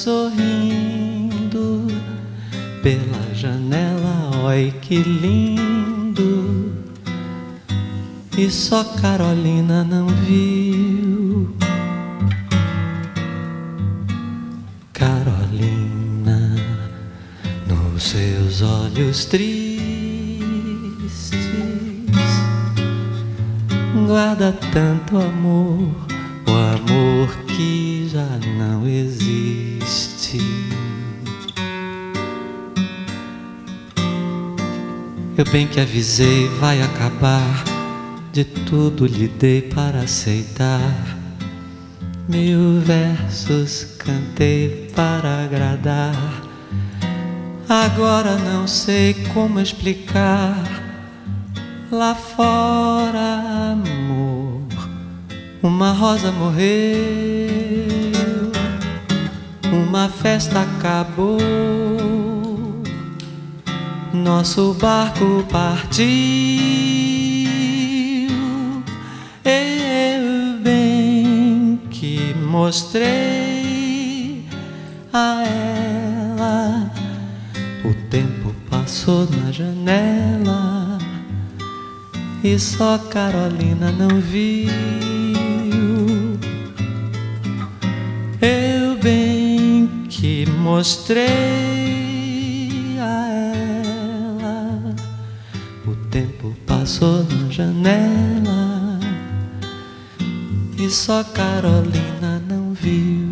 sorrindo pela janela, oi que lindo. E só Carolina não viu. Carolina, nos seus olhos tristes, guarda tanto amor, o amor que já não existe. Eu bem que avisei, vai acabar, de tudo lhe dei para aceitar. 1000 versos cantei para agradar. Agora não sei como explicar. Lá fora, amor, uma rosa morreu, uma festa acabou, nosso barco partiu. Eu bem que mostrei a ela, o tempo passou na janela e só Carolina não viu. Eu bem que mostrei a ela, o tempo passou na janela e só Carolina não viu.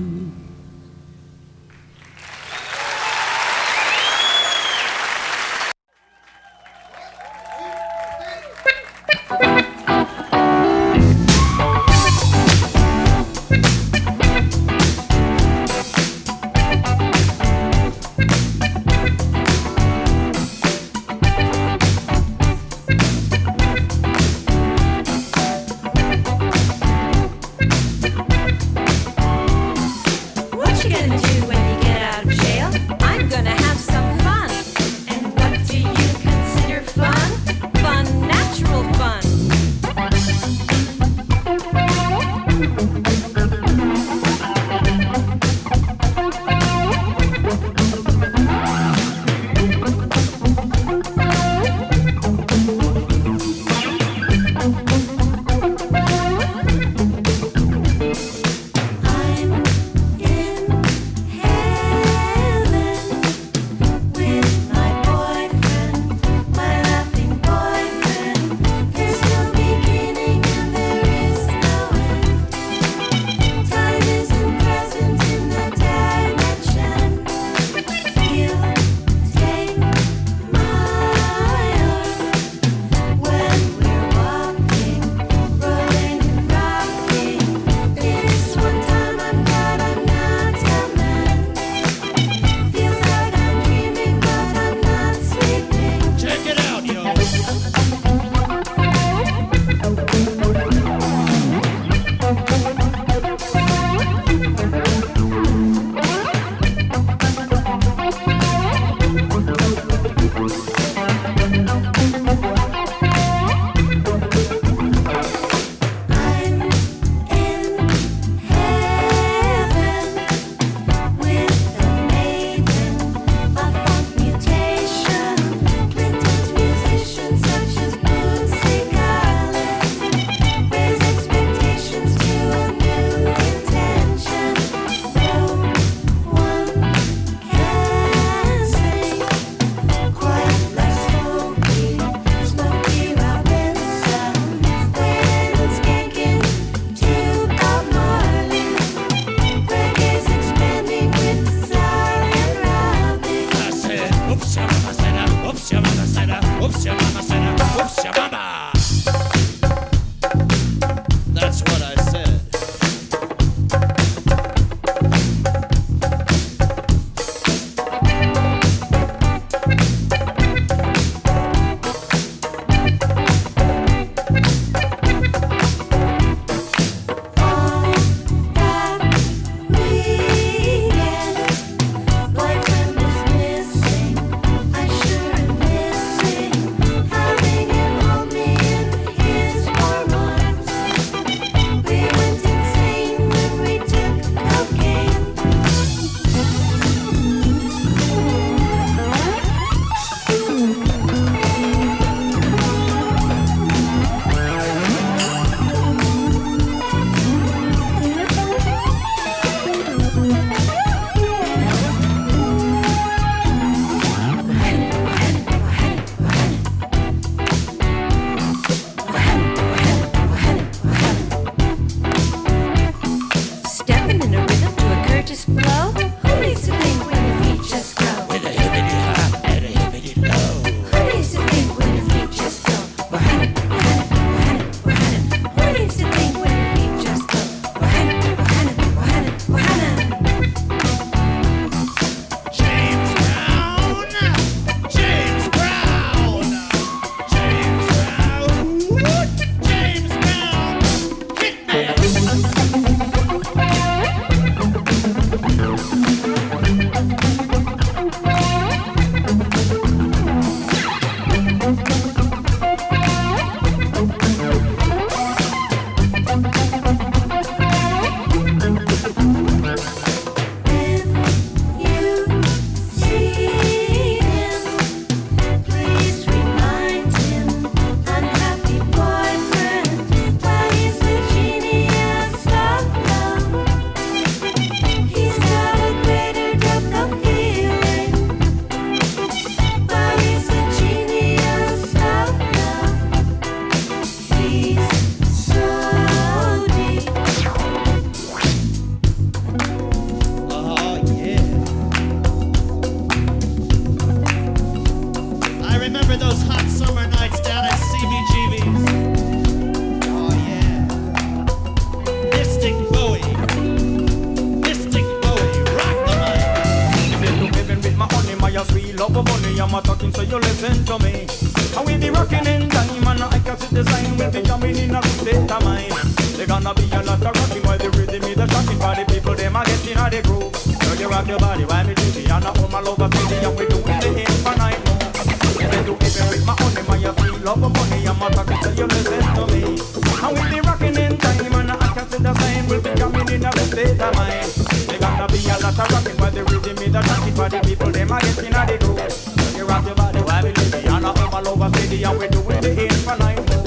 love of money, I'm a talking, so you listen to me. And we be rocking in time, and I can see the sign. We'll be jamming in a good state of mind. They gonna be a lot of rocking while the rhythm is the shocking. Body people, them are getting out the groove. So you rock your body while me do it. And I own my love of city, and we doing the infinite move. Yes, I do even with my own, man, you feel love of money, I'm a talking, so you listen to me. And we be rocking in time, and I can see the sign. We'll be jamming in a good state of mind. They gonna be a lot of rocking while the rhythm is the shocking. Body people, them are getting out the groove. So you rock your body while we live it. And I own my love of city, and we doing the infinite move.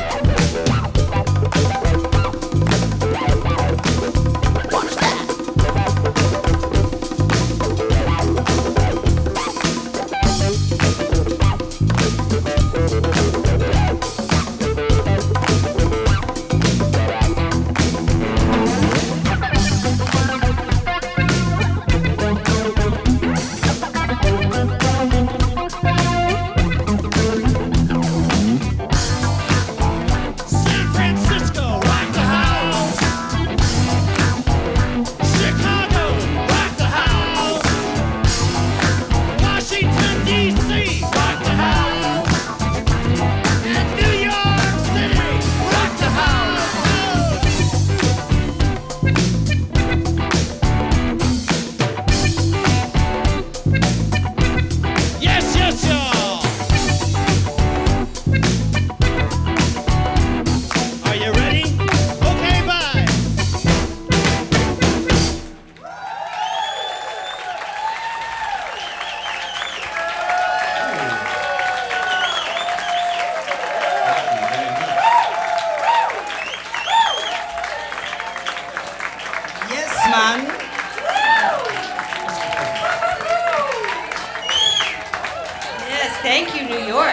Yes, thank you, New York.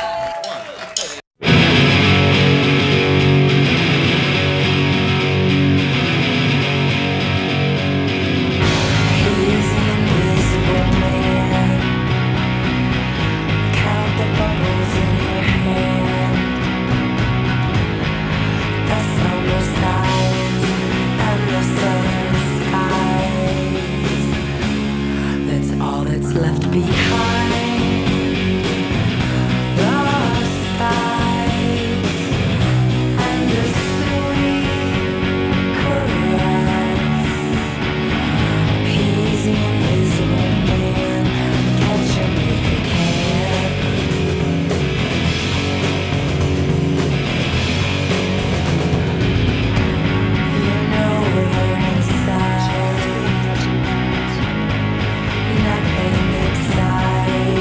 Left behind, lost eyes, and a sweet caress. He's the invisible man, catch him if you can. You know we're inside, nothing exciting.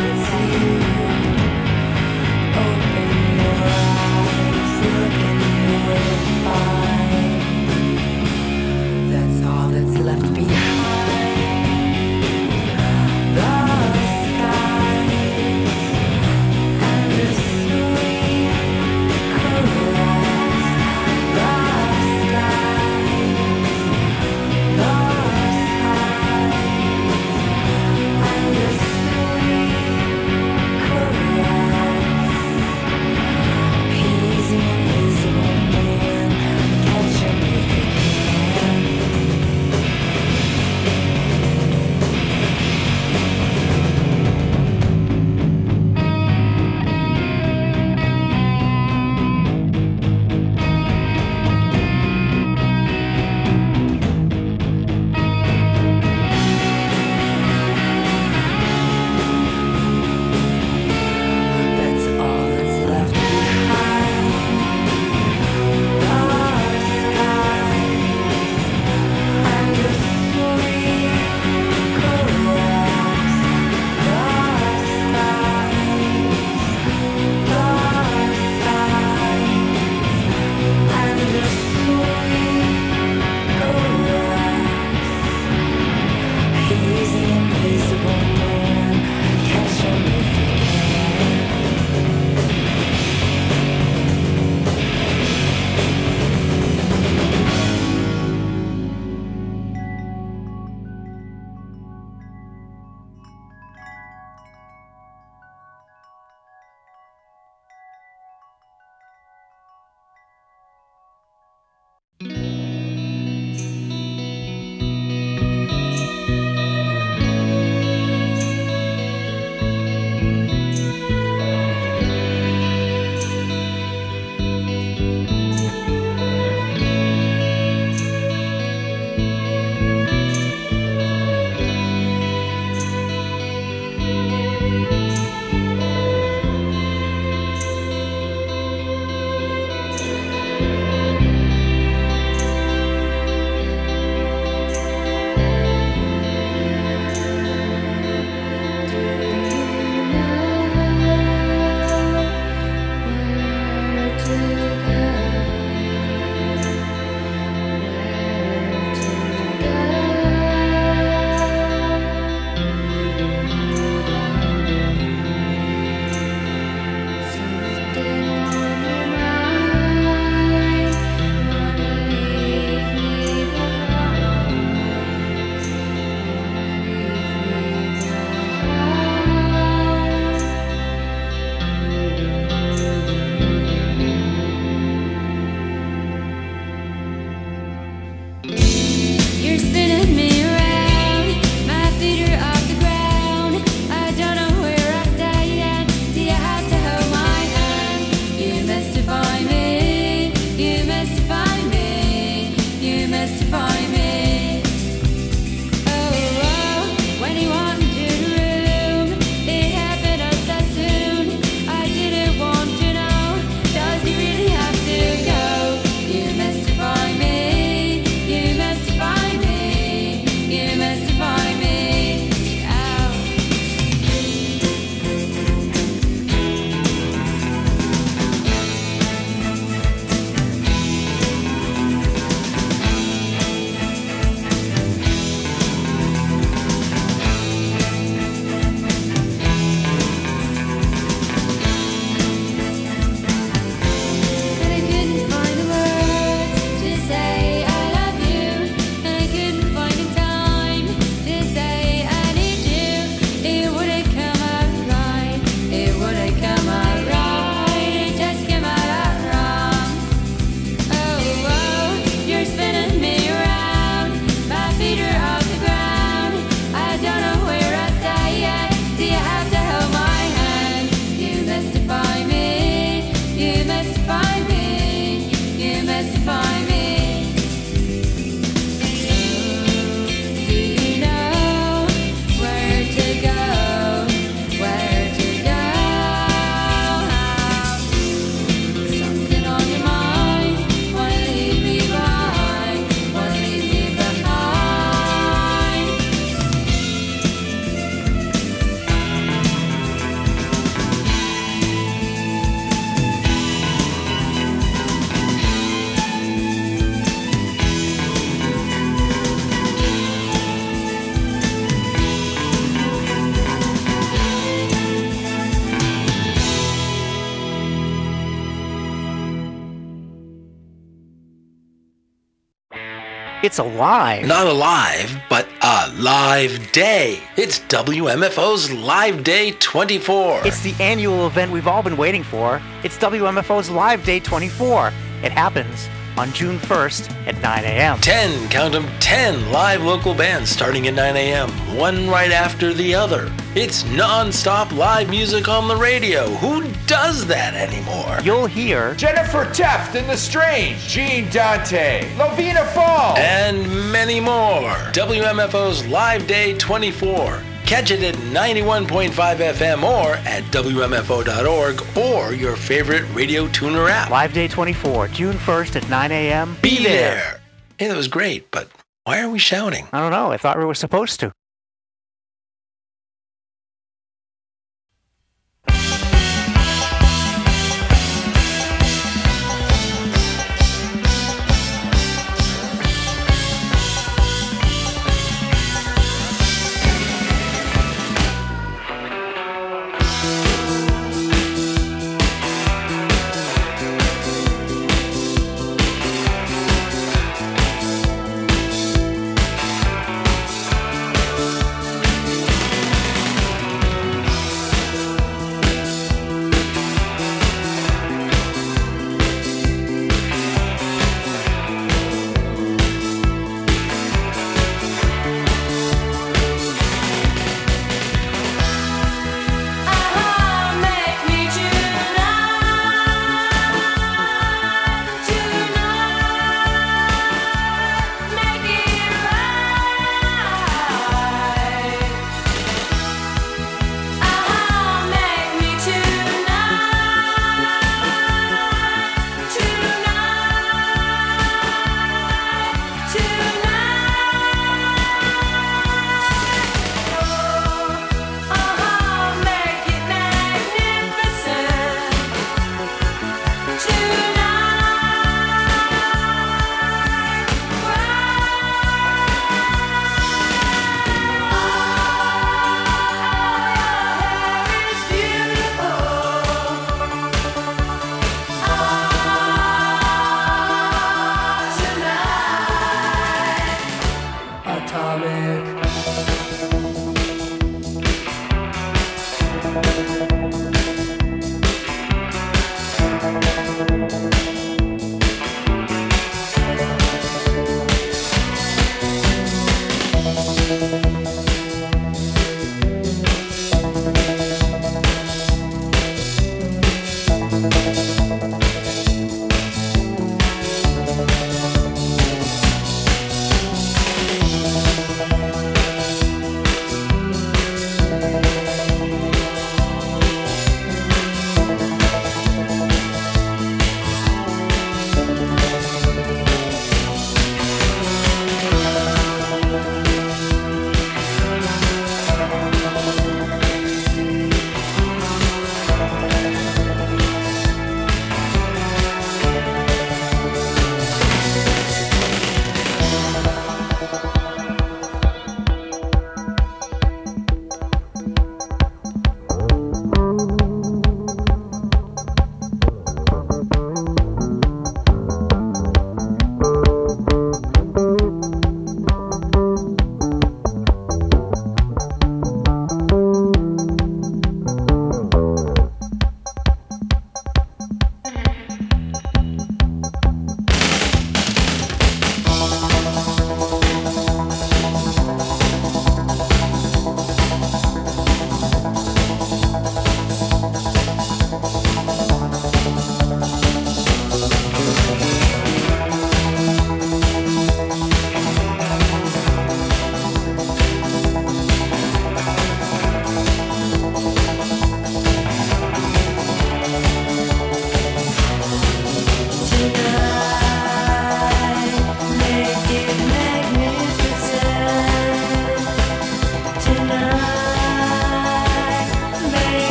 It's alive. Not alive, but a live day. It's WMFO's Live Day 24. It's the annual event we've all been waiting for. It's WMFO's Live Day 24. It happens on June 1st at 9 a.m. 10, count them, 10 live local bands starting at 9 a.m., one right after the other. It's non-stop live music on the radio. Who does that anymore? You'll hear Jennifer Teft and the Strange, Gene Dante, Lovina Fall, and many more. WMFO's Live Day 24. Catch it at 91.5 FM or at WMFO.org or your favorite radio tuner app. Live Day 24, June 1st at 9 a.m. Be there. Hey, that was great, but why are we shouting? I don't know. I thought we were supposed to.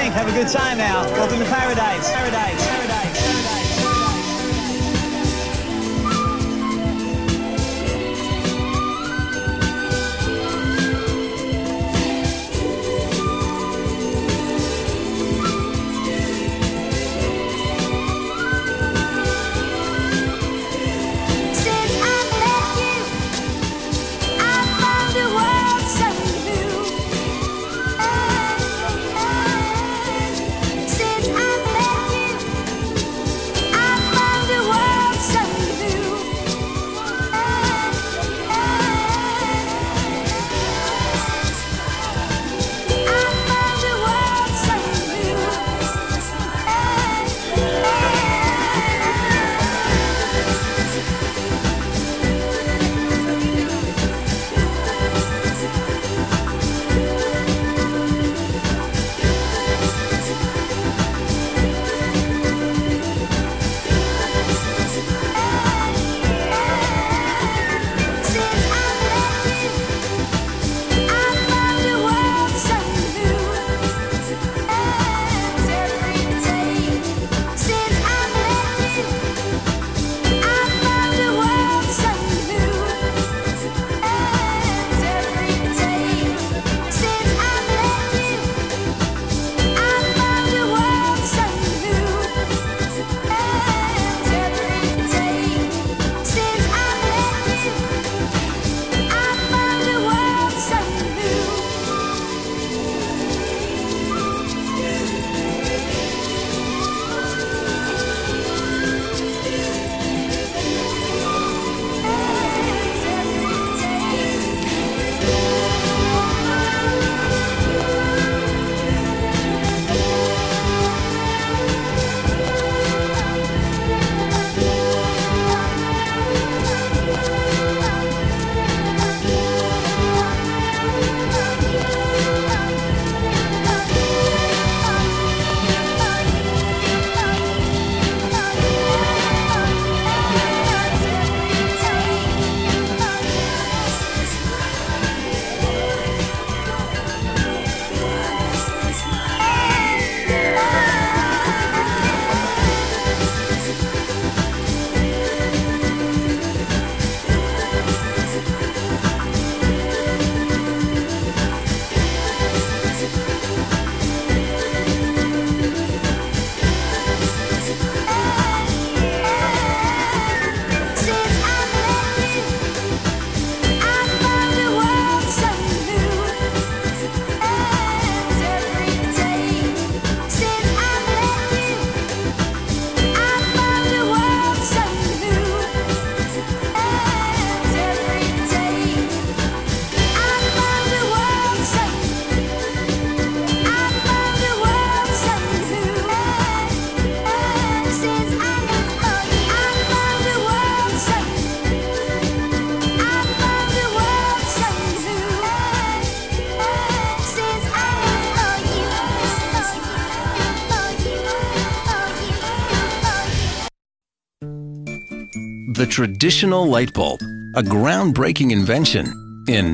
drink, have a good time now. Welcome to paradise. Paradise. Paradise. Paradise. The traditional light bulb, a groundbreaking invention in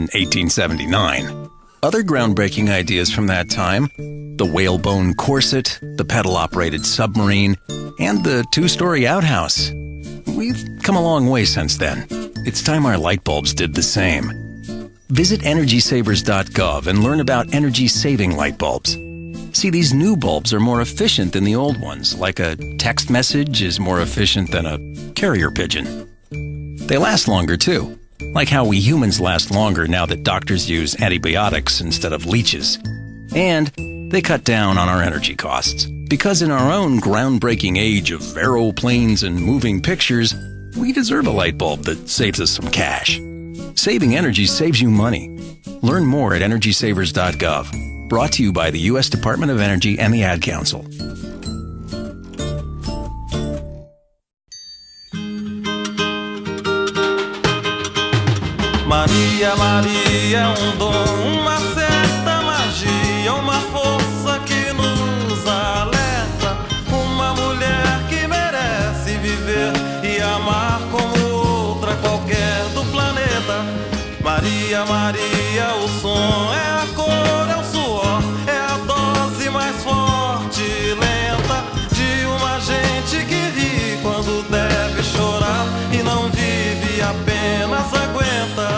1879. Other groundbreaking ideas from that time, the whalebone corset, the pedal-operated submarine, and the two-story outhouse. We've come a long way since then. It's time our light bulbs did the same. Visit EnergySavers.gov and learn about energy-saving light bulbs. See, these new bulbs are more efficient than the old ones, like a text message is more efficient than a carrier pigeon. They last longer, too, like how we humans last longer now that doctors use antibiotics instead of leeches. And they cut down on our energy costs, because in our own groundbreaking age of aeroplanes and moving pictures, we deserve a light bulb that saves us some cash. Saving energy saves you money. Learn more at EnergySavers.gov. Brought to you by the U.S. Department of Energy and the Ad Council. Maria, Maria é dom, uma certa magia, uma força que nos alerta. Uma mulher que merece viver e amar como outra qualquer do planeta. Maria, Maria, o som é a cor, é o suor, é a dose mais forte apenas aguenta.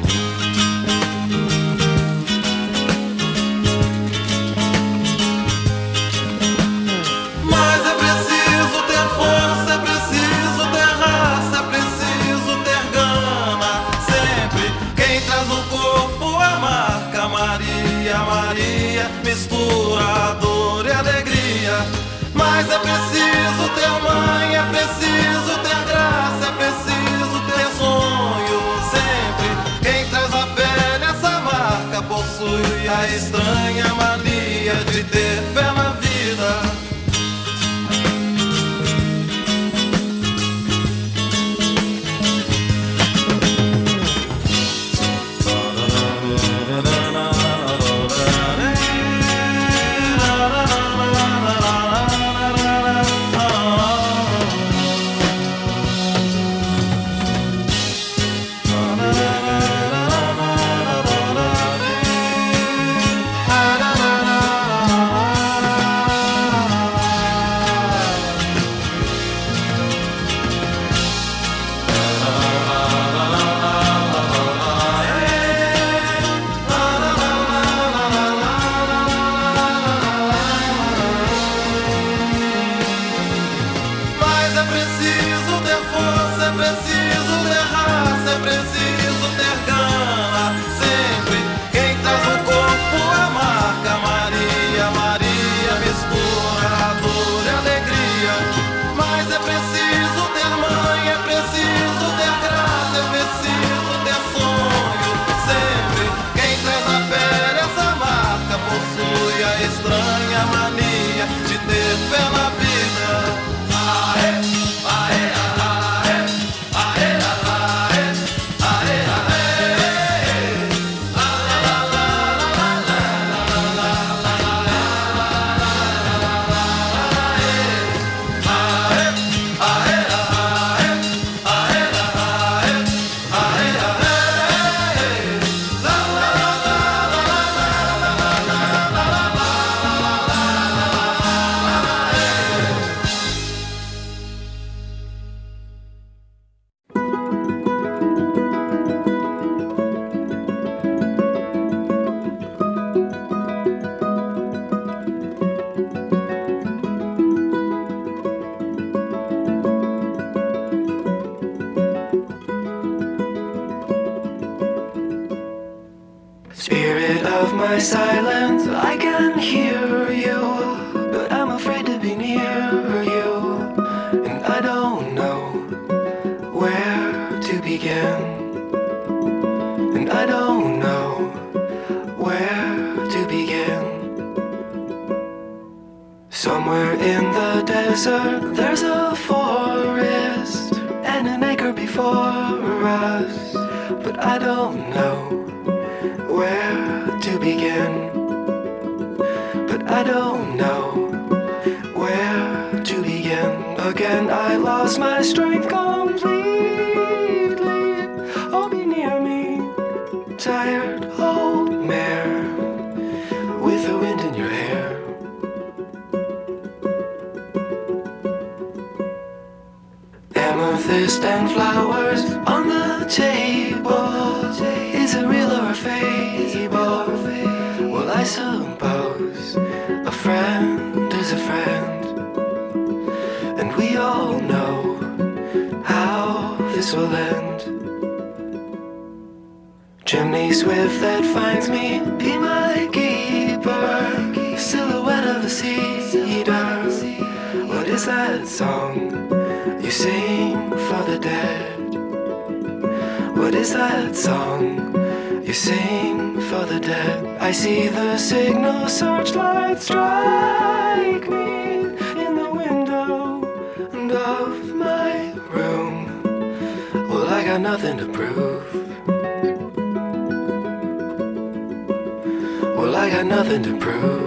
Mas é preciso ter força, é preciso ter raça, é preciso ter gana. Sempre quem traz no corpo a marca Maria, Maria, mistura dor e alegria. Mas é preciso ter mãe, é preciso ter graça, é preciso ter sonho. Sempre quem traz na pele essa marca possui a estranha mania de ter fé na vida. Estranha mania de ter fé na vida. Aê, aê, aê, aê, aê, aê, Spirit of my silence, I can hear you, but I'm afraid to be near you, and I don't know where to begin, and I don't know where to begin. Somewhere in the desert there's a forest and an acre before us, but I don't know where to begin, but I don't know where to begin. Again I lost my strength completely. Oh, be near me, tired old mare with the wind in your hair. Amethyst and flowers on the table. Is it real or a fable? Well, I suppose a friend is a friend, and we all know how this will end. Chimney swift that finds me, be my keeper. Silhouette of a cedar. What is that song you sing for the dead? What is that song you sing for the dead? I see the signal searchlight strike me in the window of my room. Well, I got nothing to prove. Well, I got nothing to prove.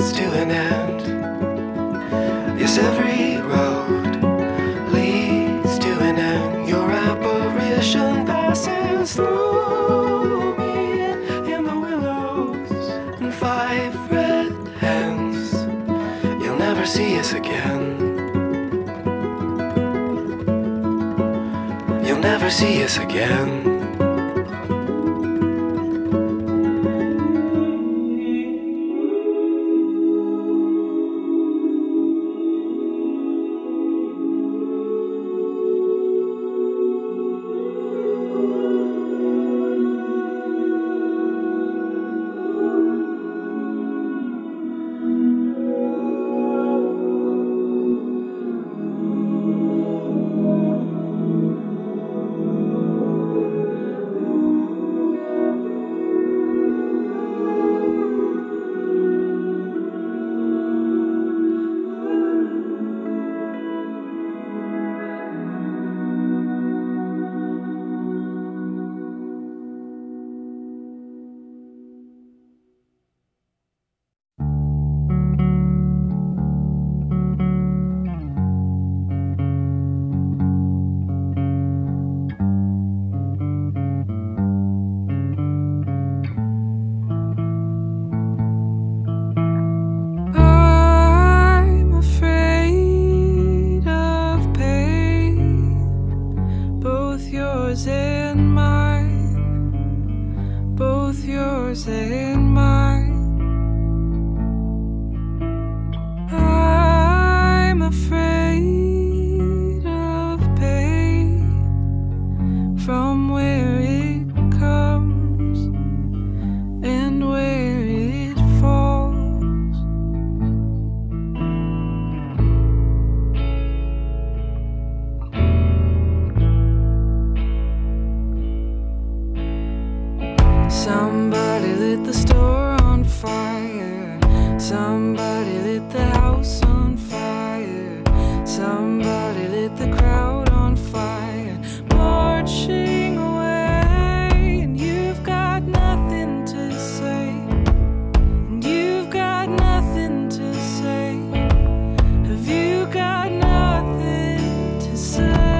leads to an end. Yes, every road leads to an end. Your apparition passes through me in the willows and 5 red hens. You'll never see us again. You'll never see us again. Somebody lit the store on fire. Somebody lit the house on fire. Somebody lit the crowd on fire. Marching away, and you've got nothing to say. And you've got nothing to say. Have you got nothing to say?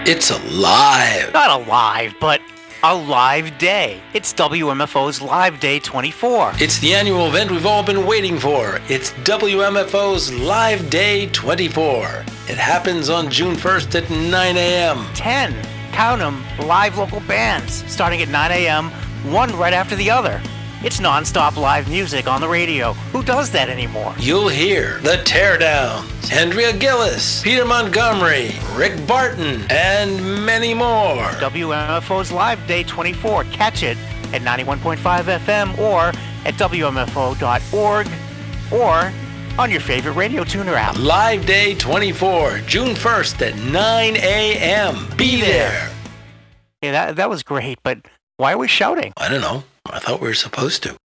It's alive. Not alive, but a live day. It's WMFO's Live Day 24. It's the annual event we've all been waiting for. It's WMFO's Live Day 24. It happens on June 1st at 9 a.m. 10, count them, live local bands, starting at 9 a.m., one right after the other. It's non-stop live music on the radio. Who does that anymore? You'll hear The Teardowns, Andrea Gillis, Peter Montgomery, Rick Barton, and many more. WMFO's Live Day 24. Catch it at 91.5 FM or at WMFO.org or on your favorite radio tuner app. Live Day 24, June 1st at 9 a.m. Be there. Yeah, that was great, but why are we shouting? I don't know. I thought we were supposed to.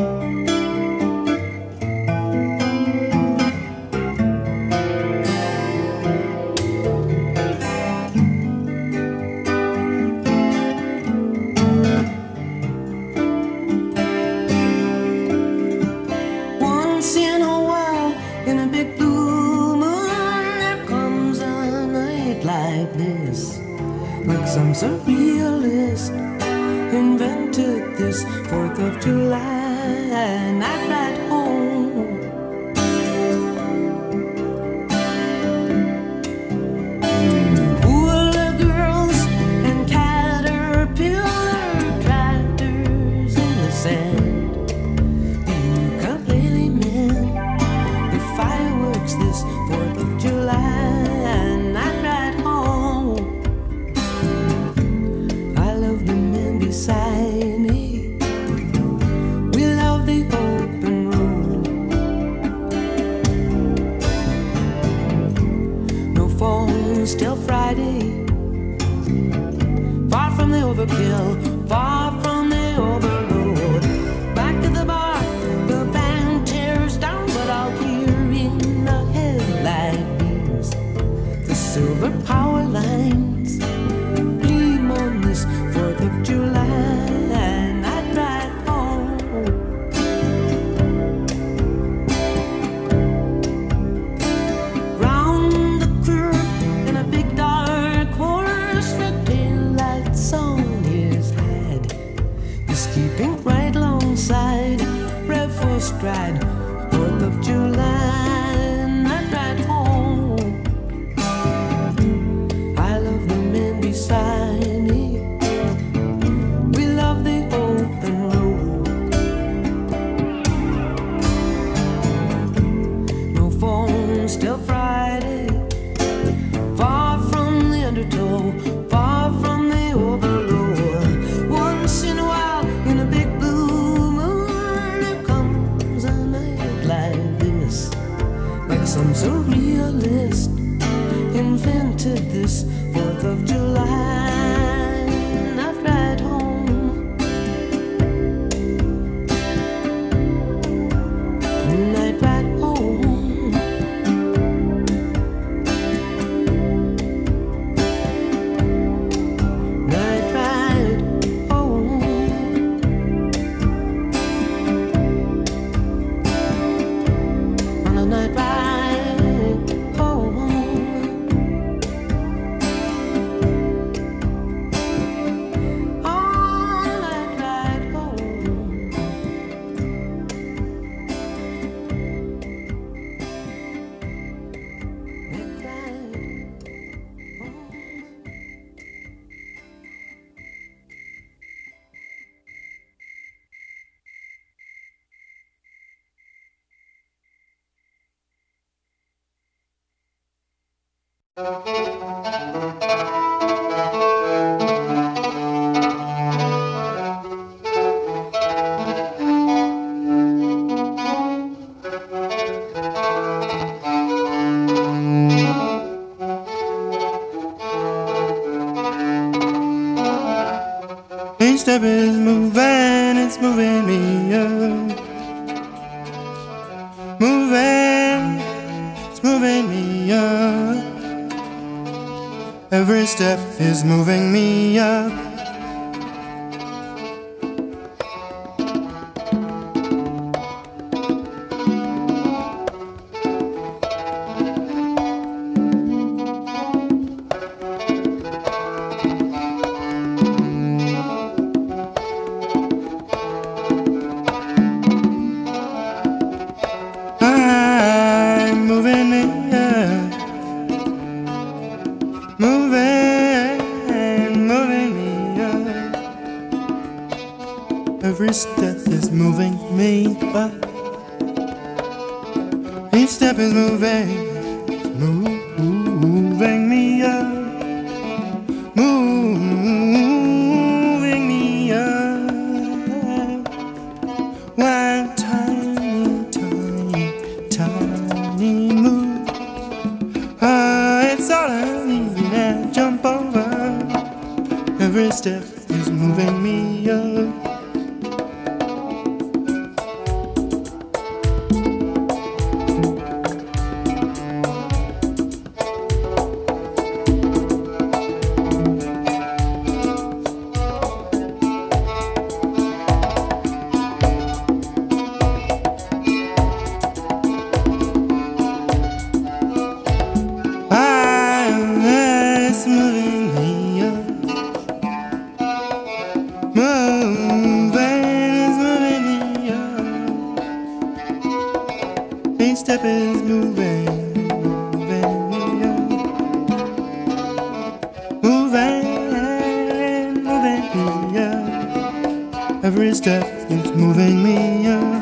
Once in a while, in a big blue moon, there comes a night like this, like some surrealist invented this 4th of July night at home. Hula girls and caterpillar tractors in the sand, the ukulele men, the fireworks this 4th of July night at home. I love the men beside me. We love the open road. No phones till Friday. Far from the overkill, far from the overload. Back to the bar, the band tears down, but I'll hear in the headlight beams the silver power lines gleam on this 4th of July night ride home. Round the curve in a big dark horse, red tail lights on his head. He's keeping right alongside, rev for stride, 4th of July night ride home. I love the men beside me. We love the open road. No phones till Friday. Far from the undertow, far from the overload. Once in a while, in a big blue moon, there comes a night like this, like some surrealist invented this 4th of July night ride home. Night ride home. Night ride home. On a night ride home. Each step is moving, it's moving me up. Moving, it's moving me up. Every step is moving me up. Every step is moving me up. Each step is moving me up. Moving me up. One tiny move. It's all I need to jump over. Every step is moving me up. Step is moving me up. Moving me up. Every step is moving me up.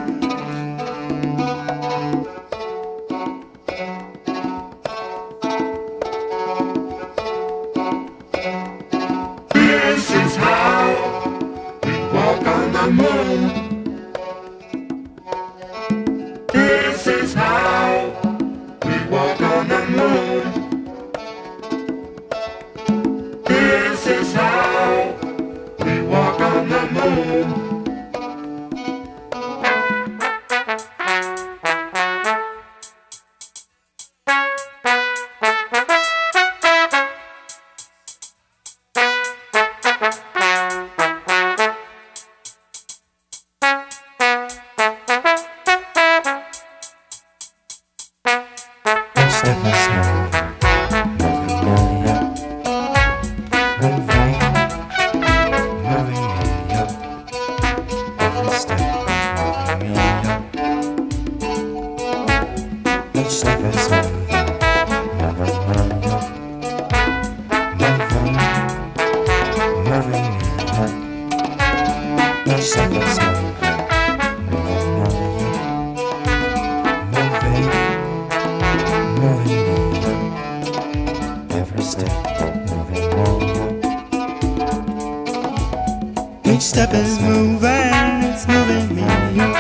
This is how we walk on the moon. This is how we walk on the moon. This is how we walk on the moon. Each step is moving, it's moving me up.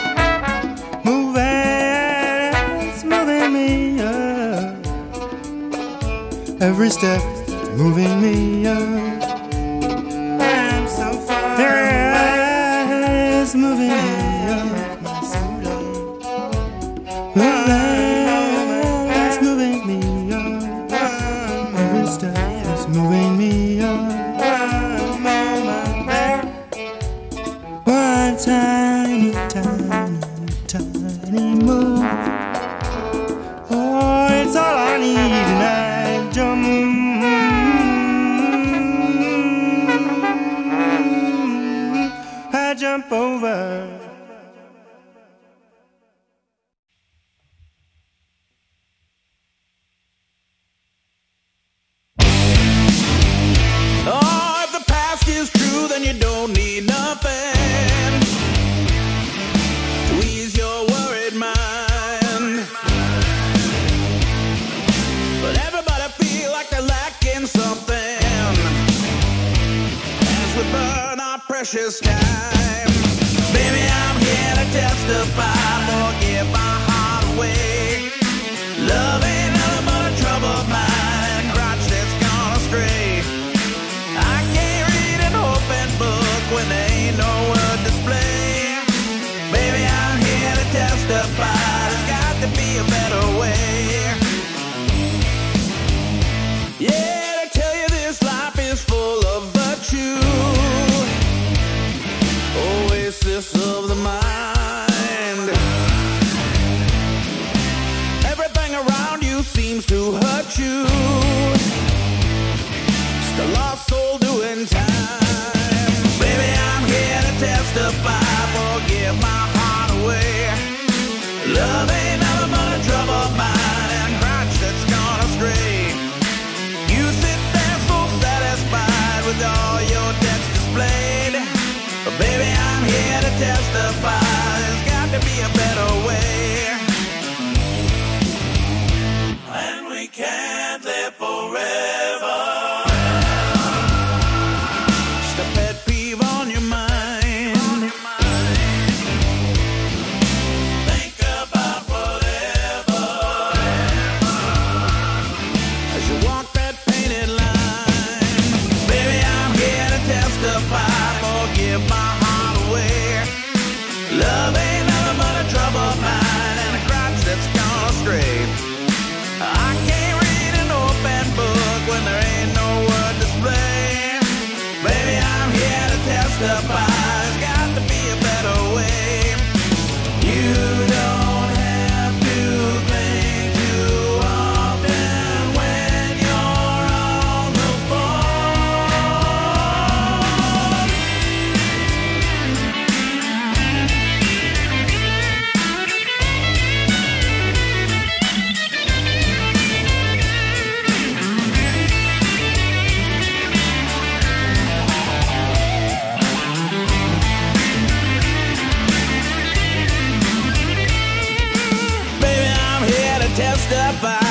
Moving, it's moving me up. Every step is moving me up. I'm so far away. It's moving me up. Moving, it's moving me up. Every step is moving me up. One tiny move. Oh, it's all I need, and I jump over. Oh, if the past is true, then you don't need nothing. Precious time. Baby, I'm here to testify. Forgive my heart away. Love ain't nothing but a troubled mind and a crotch that's gone astray. I can't read an open book when there ain't no word display. Baby, I'm here to testify. There's got to be a better way. Yeah, to tell you this life is full of virtue. Oasis of the mind. Everything around you seems to hurt you. Just a lost soul doing time. Baby, I'm here to testify. Forgive my heart away. Love ain't nothing but a troubled mind and a crotch that's gone astray. You sit there so satisfied with all your debts displayed. But baby, I'm here testify. There's got to be a better way. And we can't live forever. Just a pet peeve on your mind. Think about whatever. As you walk that painted line, baby, I'm here to testify. Forgive my heart away. Love ain't nothing but a troubled mind and a crotch that's gone astray. I can't read an open book when there ain't no word display. Baby, I'm here to testify. There's got to be a better way. You don't have to think too often when you're on the phone. Baby, I'm here to testify.